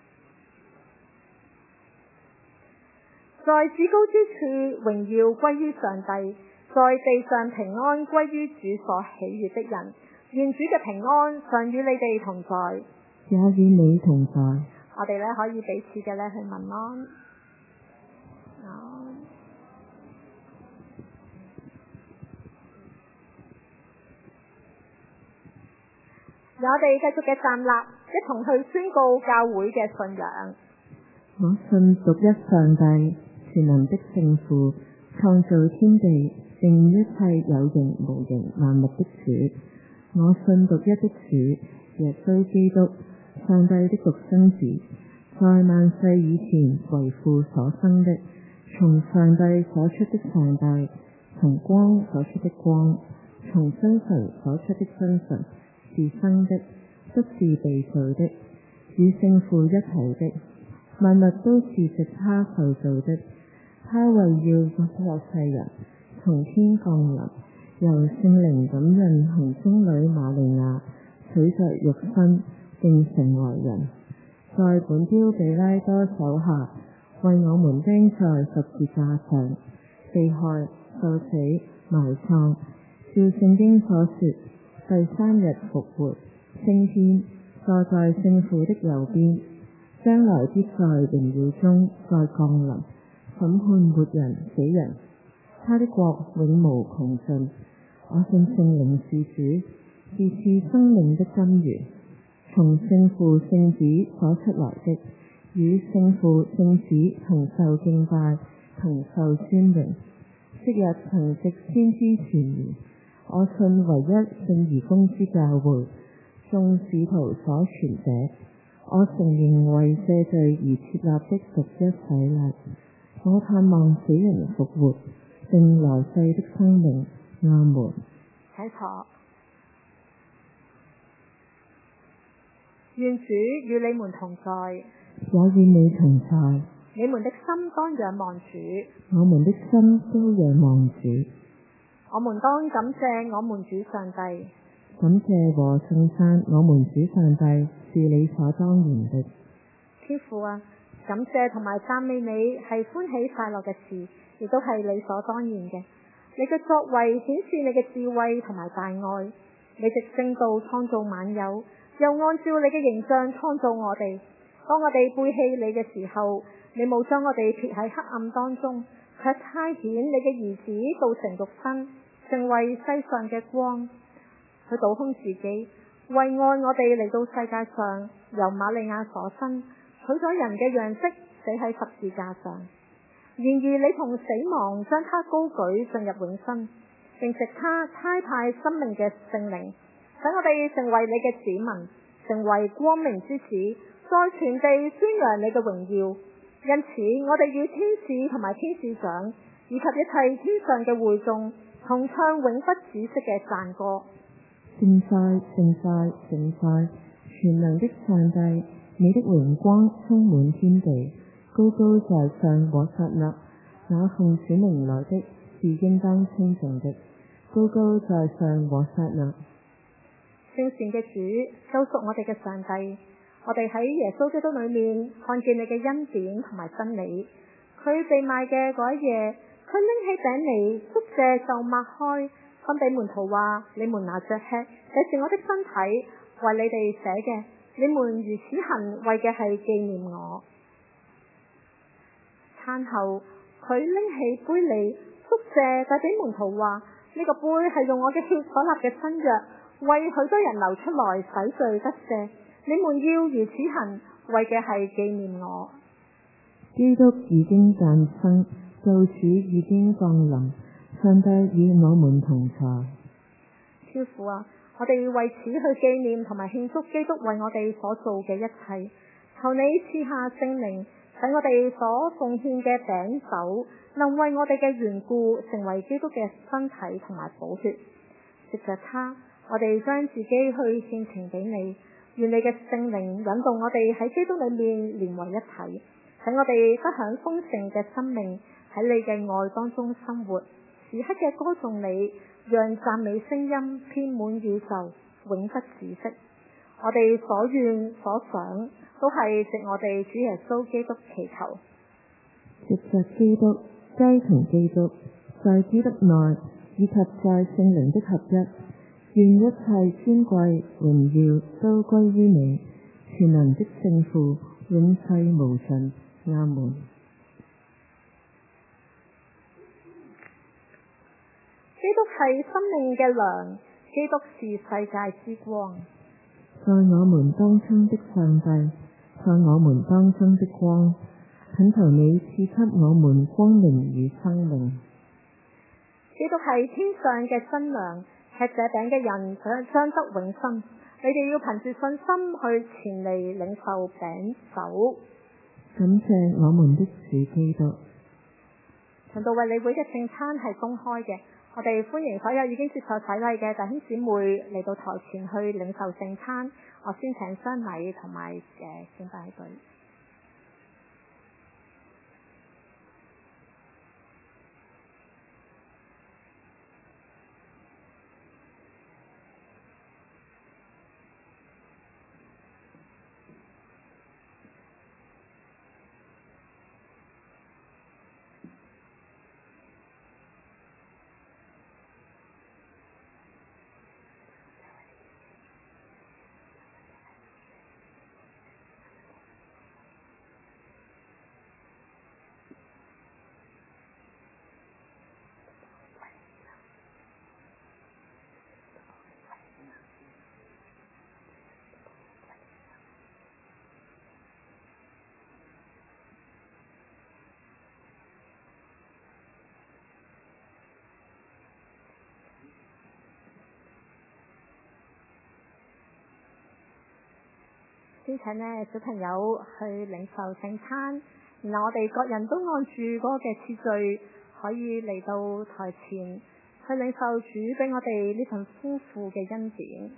在至高之處，榮耀歸於上帝；在地上平安歸於主所喜悅的人。願主嘅平安常與你哋同在， 也與你同在。 我哋可以彼此嘅去問安。 讓我哋繼續嘅站立，一同去宣告教會嘅信仰。 我信獨一上帝，全能的聖父，創造天地，並一切有形無形萬物的主。我信獨一的主，耶穌基督，上帝的獨生子，在萬世以前為父所生的，從上帝所出的上帝，從光所出的光，從真神所出的真神，是生的，不是被造的，與聖父一體的。萬物都是藉他受造的。他為要拯救世人，從天降臨，由聖靈感孕行中女瑪利亞，取着肉身，並成為人，在本丟彼拉多手下，為我們釘在十字架上，被害、受死、埋葬，照聖經所說，第三日復活，升天，坐在聖父的右邊，將來必在榮耀中再降臨，審判活人死人。他的國永無窮盡。我信聖靈是主，是賜生命的根源，從聖父聖子所出來的，與聖父聖子同受敬拜，同受尊榮。昔日曾藉先知傳言，我信唯一聖而公之教會，眾使徒所傳者。我承認為赦罪而設立的獨一洗禮。我盼望死人復活，並來世的生命。阿門。 請坐。願主與你們同在， 也與你同在。 你們的心當仰望主， 我們的心都仰望主。 我們當感謝我們主上帝。 感謝和頌讚我們主上帝是理所當然的。 天父啊，感謝同埋讚美你係歡喜快樂嘅事，亦都係理所當然嘅。你嘅作為顯示你嘅智慧同埋大愛，你藉聖道創造萬有，又按照你嘅形象創造我哋。當我哋背棄你嘅時候，你冇將我哋撇喺黑暗當中，卻差遣你嘅兒子道成肉身，成為世上嘅光。佢倒空自己，為愛我哋嚟到世界上，由瑪利亞所生，取咗人嘅樣式，死喺十字架上。然而你同死亡將他高舉進入永生，並藉他差派生命嘅聖靈，使我哋成為你嘅子民，成為光明之子，在全地宣揚你嘅榮耀。因此我哋與天使同埋天使長，以及一切天上嘅會眾，同唱永不止息嘅讚歌。 聖哉，聖哉，聖哉！全能的上帝，你的榮光充滿天地，高高在上和撒勒，那奉主名來的是應當稱頌的，高高在上和撒勒。 聖善嘅主，救贖我哋嘅上帝，我哋喺耶穌基督裏面看見你嘅恩典同埋真理。佢被賣嘅嗰一夜，佢拎起餅嚟，祝謝就擘開，分俾門徒話：你們拿着吃，這是我的身體，為你哋捨嘅，你們如此行，為嘅係紀念我。餐後，佢拎起杯嚟，祝謝遞俾門徒話：呢個杯係用我嘅血所立嘅新約，為許多人流出來洗罪得赦。你們要如此行，為嘅係紀念我。 基督已經誕生，救主已經降臨，上帝與我們同在。 天父啊，我哋為此去紀念同埋慶祝基督為我哋所做嘅一切。求你賜下聖靈，使我哋所奉獻嘅餅酒，能為我哋嘅緣故成為基督嘅身體同埋寶血。藉着他，我哋將自己去獻呈俾你。願你嘅聖靈引導我哋喺基督裏面連為一體，使我哋得享豐盛嘅生命，喺你嘅愛當中生活，時刻嘅歌頌你，讓讚美聲音遍滿宇宙，永不止息。我哋所願所想，都係藉我哋主耶穌基督祈求。 藉着基督，皆同基督，在基督內，以及在聖靈的合一，願一切尊貴榮耀都歸於你，全能的聖父，永世無盡。阿門。 基督係生命嘅糧，基督是世界之光。 在我們當中的上帝，在我們當中的光，懇求你賜給我們光明與生命。 基督係天上嘅新娘，吃這餅嘅人將得永生。你哋要憑住信心去前嚟領受餅酒。 感謝我們的主基督。 循道衛理會嘅聖餐係公開嘅，我哋歡迎所有已經接受洗禮嘅弟兄姊妹嚟到台前去領受聖餐。我先請雙禮同埋敬拜隊。先請小朋友去領受聖餐，然後我哋各人都按住嗰個嘅次序，可以嚟到台前去領受主俾我哋呢份豐富嘅恩典。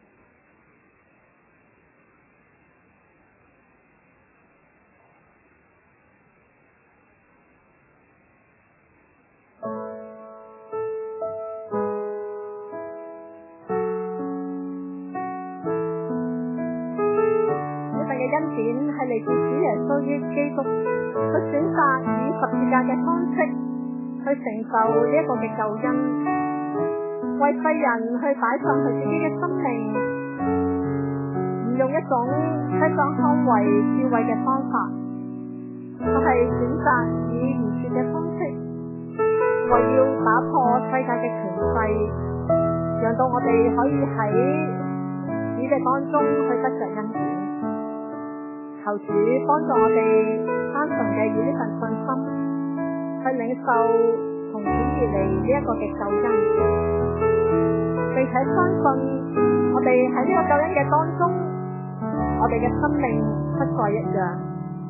恩典係嚟自主耶穌於基督，佢選擇以十字架嘅方式去承受呢一個嘅救恩，為世人去擺上佢自己嘅生命，唔用一種西裝康慰智慧嘅方法，佢係選擇以愚拙嘅方式，為要打破世界嘅權勢，讓到我哋可以喺主嘅當中去得着恩典。求主幫助我哋單純嘅以呢份信心去領受從主而嚟呢一個嘅救恩，並且相信我哋喺呢個救恩嘅當中，我哋嘅生命不再一樣。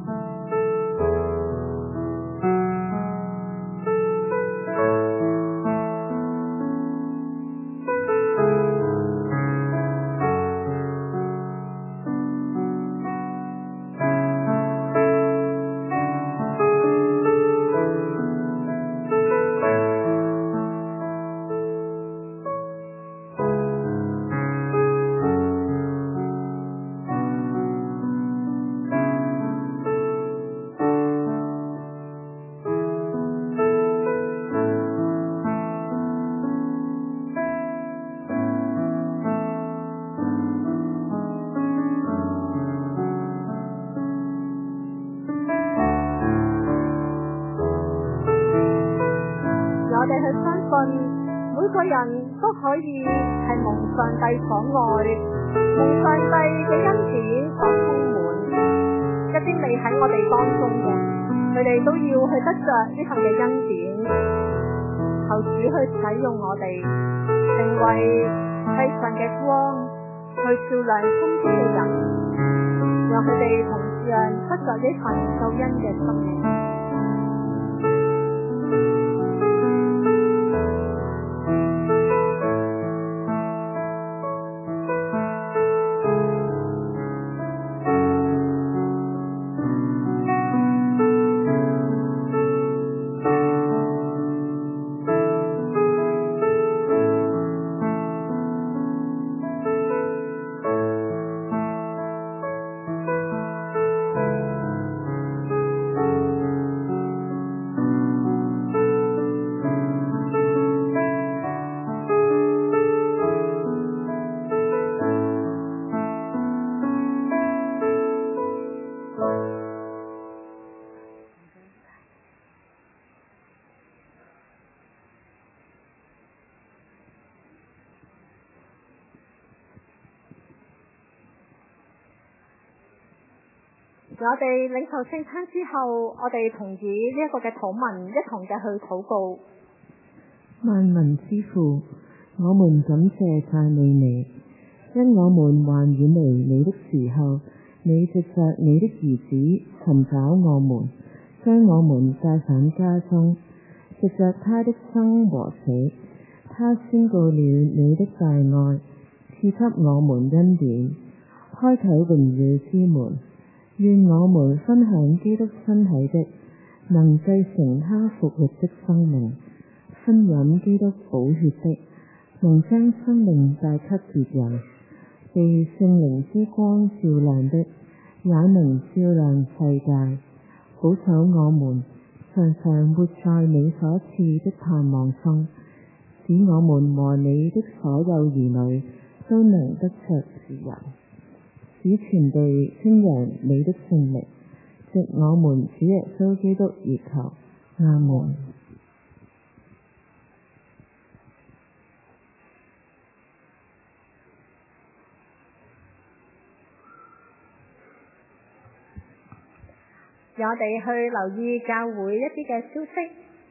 我哋去相信每個人都可以係蒙上帝所愛，蒙上帝嘅恩典所充滿。一啲未喺我哋當中嘅，佢哋都要去得着呢份嘅恩典。求主去使用我哋，成為世上嘅光，去照亮身邊嘅人，讓佢哋同樣得着呢份救恩嘅生命。 我哋領受聖餐之後，我哋同意呢一個嘅禱文一同嘅去禱告。 萬民之父，我們感謝讚美你，因我們還遠離你的時候，你藉着你的兒子尋找我們，將我們帶返家中，藉着他的生和死，他宣告了你的大愛，賜給我們恩典，開啟榮耀之門。願我們分享基督身體的，能繼承他復活的生命，分飲基督寶血的，能將生命帶給別人，被聖靈之光照亮的，也能照亮世界，保守我們常常活在你所賜的盼望中，使我們和你的所有兒女都能得着自由，使全地稱揚你的聖名，藉我們主耶穌基督而求，阿門。 讓我哋去留意教會一啲嘅消息。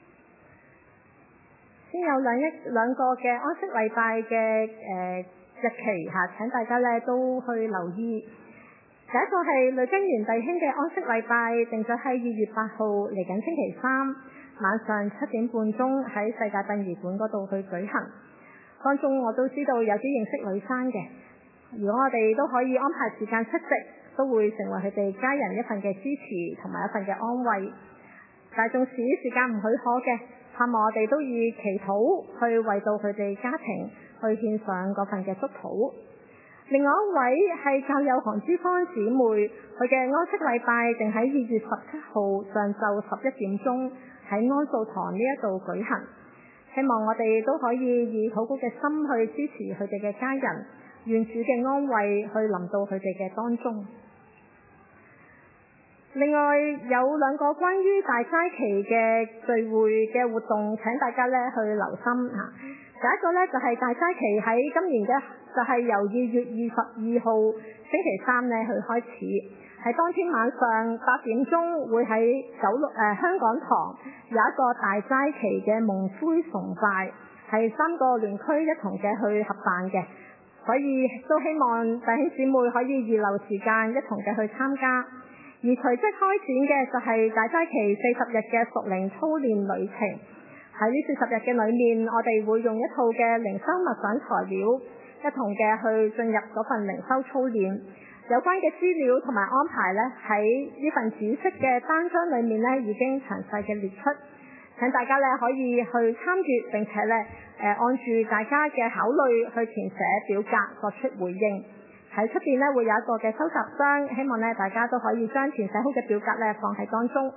先有兩個嘅安息禮拜嘅日期嚇，請大家咧都去留意。第一個係雷根源弟兄嘅安息禮拜，定咗喺2月8號嚟緊星期三晚上7點半鐘喺世界殯儀館嗰度去舉行。當中我都知道有啲認識女生嘅，如果我哋都可以安排時間出席，都會成為佢哋家人一份嘅支持同埋一份嘅安慰。但係縱使時間唔許可嘅，盼望我哋都以祈禱去為到佢哋家庭去獻上嗰份嘅祝禱。另外一位係教友韓珠芳姊妹，佢嘅安息禮拜定喺2月17號上晝11點鐘喺安素堂呢一度舉行。希望我哋都可以以禱告嘅心去支持佢哋嘅家人，願主嘅安慰去臨到佢哋嘅當中。另外有兩個關於大齋期嘅聚會嘅活動，請大家咧去留心嚇。第一個咧就係大齋期喺今年嘅就係由2月22號星期三咧去開始，喺當天晚上8點鐘會喺香港堂有一個大齋期嘅蒙灰崇拜，係3個聯區一同嘅去合辦嘅，所以都希望弟兄姊妹可以預留時間一同嘅去參加。而隨即開展嘅就係大齋期40日嘅屬靈操練旅程。喺呢40日嘅裏面，我哋會用一套嘅靈修默想材料，一同嘅去進入嗰份靈修操練。有關嘅資料同埋安排呢，喺呢份紫色嘅單張裏面呢已經詳細嘅列出，請大家呢可以去參閱，並且呢按住大家嘅考慮去填寫表格作出回應。喺出邊咧會有一個嘅收集箱，希望咧大家都可以將填寫好嘅表格咧放喺當中。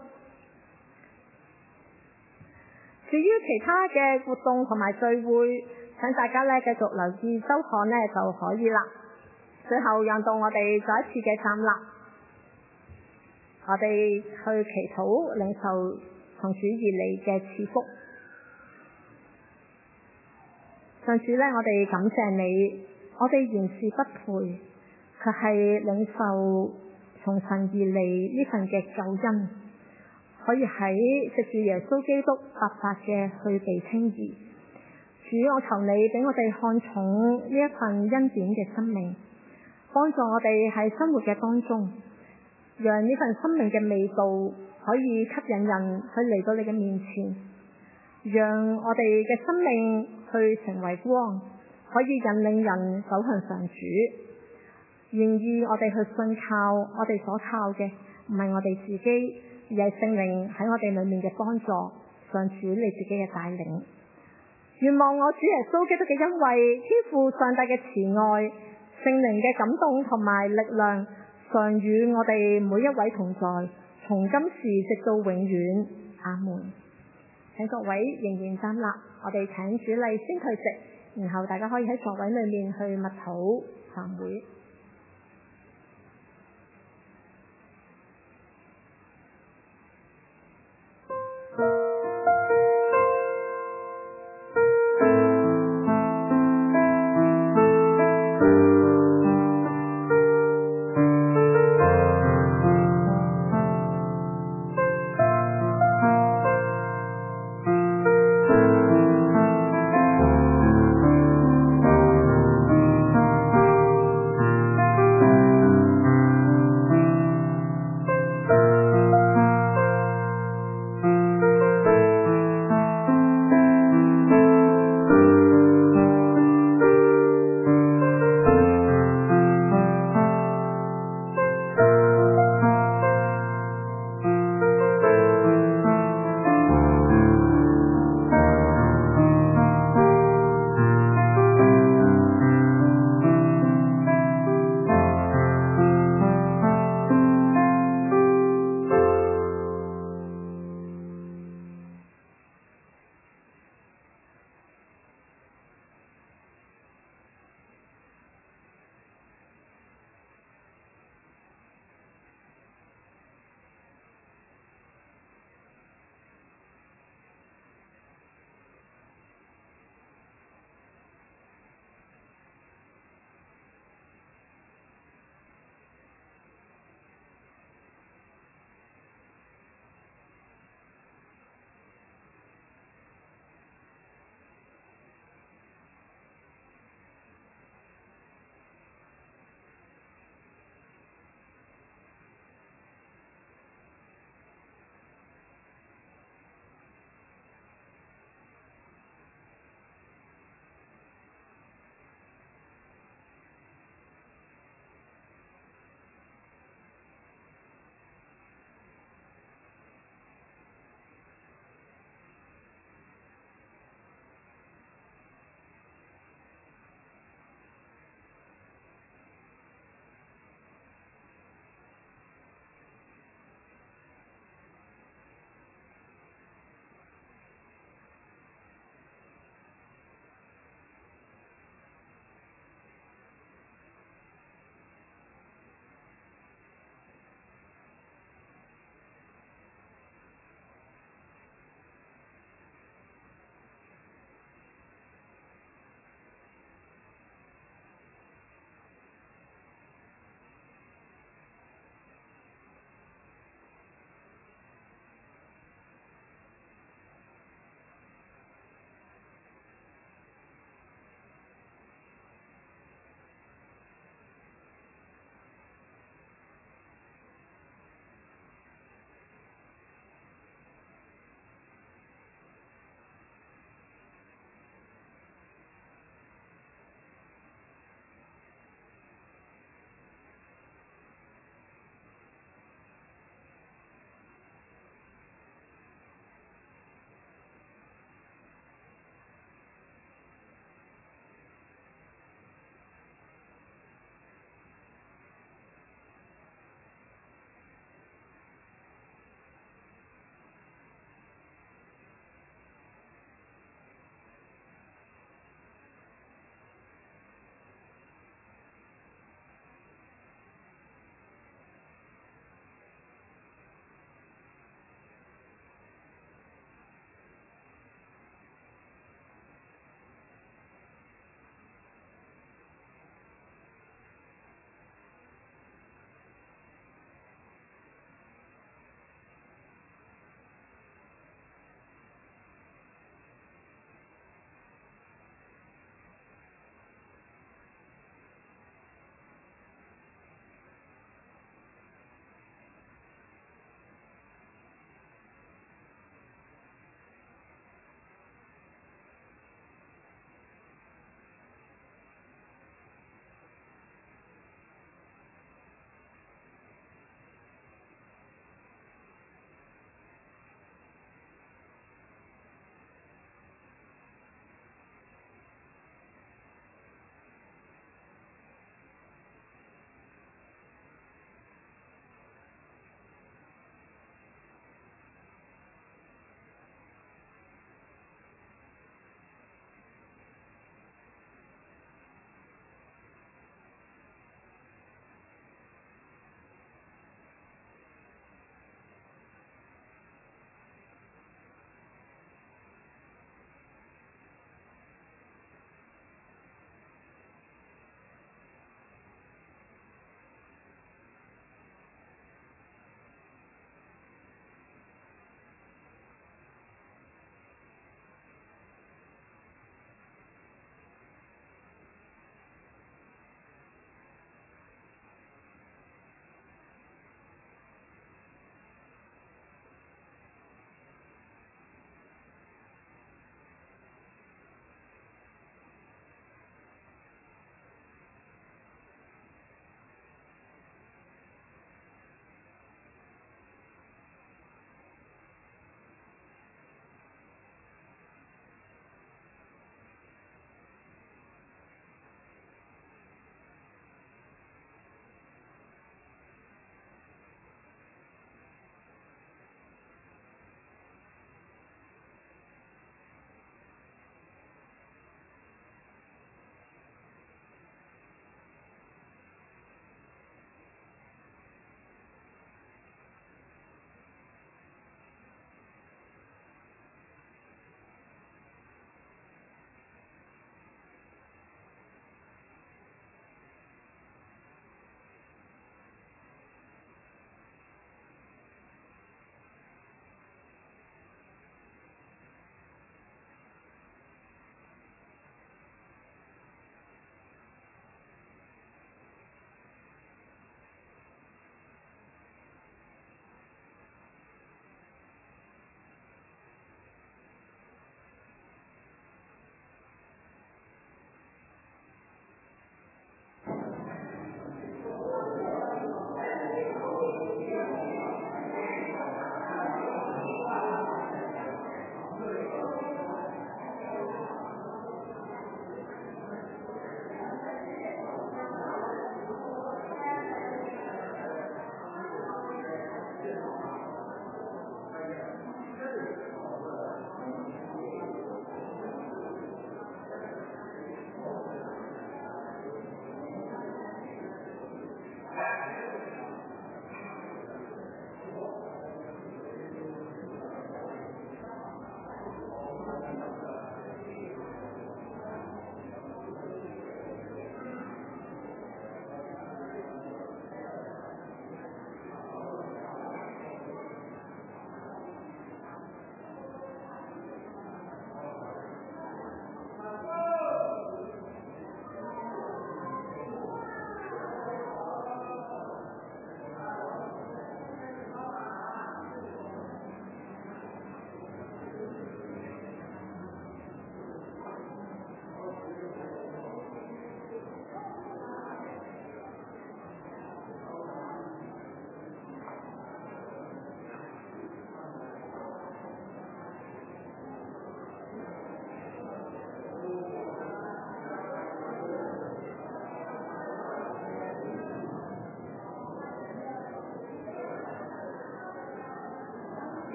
至於其他嘅活動同埋聚會，請大家咧繼續留意周刊咧就可以啦。最後讓到我哋再一次嘅站立，我哋去祈禱領受從主而嚟嘅賜福。上主咧，我哋感謝你。我哋原是不配，卻係領受從神而嚟呢份嘅救恩，可以喺藉住耶穌基督白白嘅去被稱義。主，我求你俾我哋看重呢一份恩典嘅生命，幫助我哋喺生活嘅當中，讓呢份生命嘅味道可以吸引人去嚟到你嘅面前，讓我哋嘅生命去成為光，可以引領人走向上主。願意我哋去信靠，我哋所靠嘅唔係我哋自己，而係聖靈喺我哋裏面嘅幫助，上主你自己嘅帶領。願望我主耶穌基督嘅恩惠、天父上帝嘅慈愛、聖靈嘅感動同埋力量，常與我哋每一位同在，從今時直到永遠。阿門。請各位仍然站立，我哋請主禮先退席，然後大家可以喺座位裏面去默禱散會。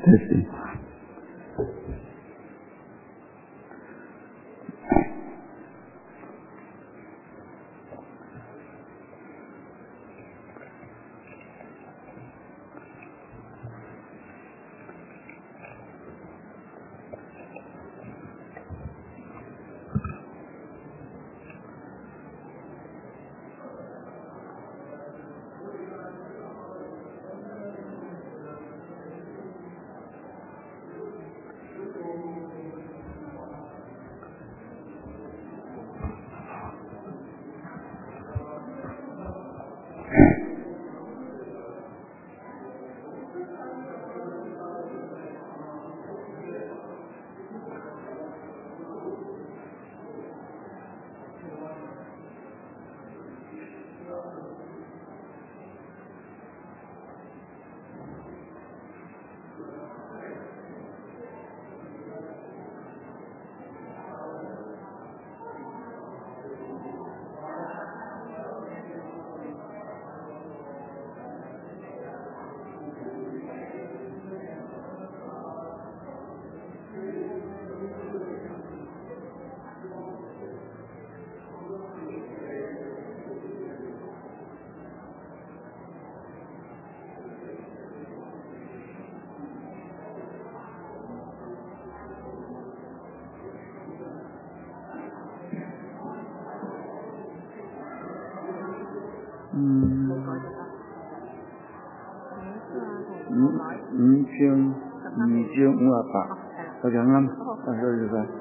的神话。558，我就啱，多謝晒。